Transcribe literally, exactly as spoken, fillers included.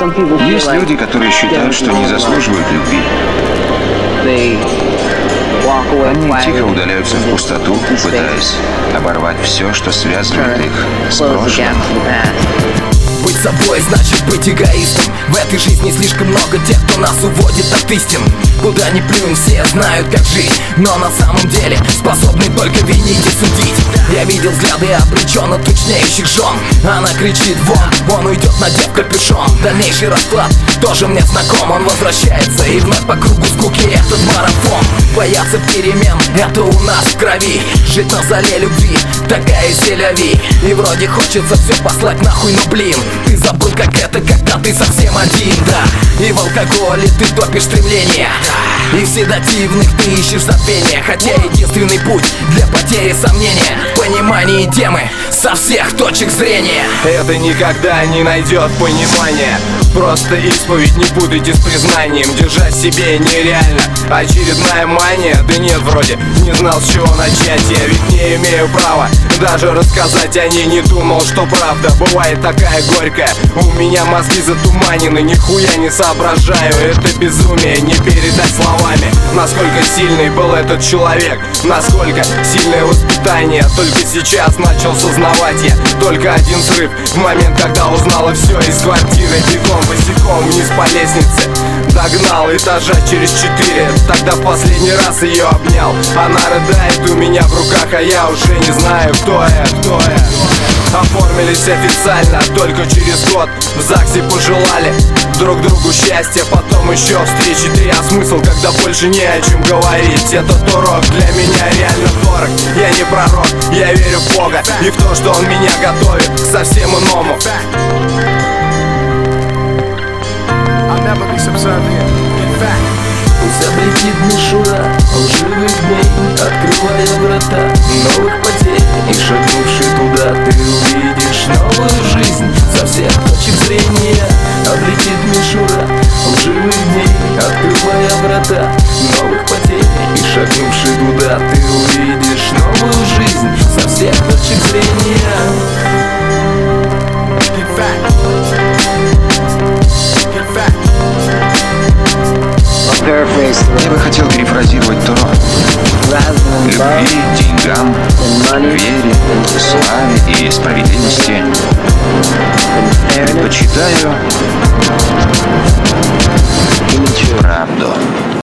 Есть люди, которые считают, что не заслуживают любви. Они тихо удаляются в пустоту, пытаясь оборвать все, что связывает их с прошлым. Быть собой значит быть эгоистом. В этой жизни слишком много тех, кто нас уводит от истин. Куда ни плюнь, все знают, как жить, но на самом деле способны только винить и судить. Я видел взгляды обреченно тучнеющих жен. Она кричит вон, он уйдет, надев капюшон. Дальнейший расклад тоже мне знаком. Он возвращается и вновь по кругу скуки этот марафон. Бояться перемен, это у нас в крови. Жить на заре любви, такая селяви. И вроде хочется все послать нахуй, но блин, ты забыл, как это, когда ты совсем один, да. И в алкоголе ты топишь стремление, и в седативных ты ищешь забвение. Хотя единственный путь для потери сомнения — понимание темы со всех точек зрения. Это никогда не найдет понимания. Просто исповедь не путайте с признанием. Держать в себе нереально, очередная мания. Да нет, вроде не знал, с чего начать. Я ведь не имею права даже рассказать о ней. Не думал, что правда бывает такая горькая. У меня мозги затуманены, нихуя не соображаю. Это безумие не передать словами. Насколько сильный был этот человек, насколько сильное воспитание. Только сейчас начал сознавать я только один срыв. В момент, когда узнала все из квартиры, бегом босиком вниз по лестнице. Догнал этажа через четыре. Тогда в последний раз ее обнял. Она рыдает у меня в руках, а я уже не знаю, кто я, кто я. Оформились официально только через год. В ЗАГСе пожелали друг другу счастья, потом еще встречи три. А смысл, когда больше не о чем говорить? Этот урок для меня реально дорог. Я не пророк, я верю в Бога и в то, что Он меня готовит к совсем иному. Пусть облетит мишура лживых дней, открывая врата новых потерь. И шагнувший туда, ты увидишь новую жизнь со всех точек зрения. Облетит мишура лживых дней, открывая врата новых потерь. И шагнувший туда, ты увидишь новую жизнь со всех точек зрения. Я бы хотел перефразировать Торо. Любви, деньгам, вере, славе и справедливости предпочитаю правду.